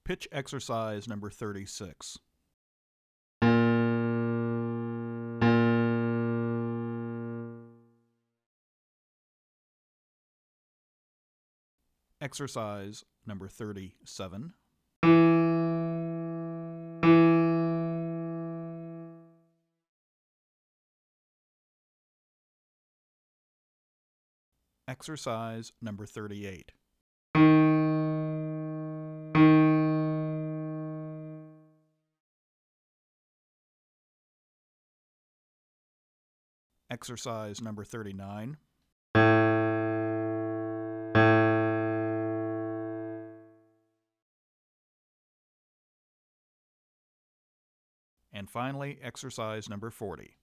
Pitch exercise number 36. Exercise number 37. Exercise number 38. Exercise number 39. And finally, exercise number 40.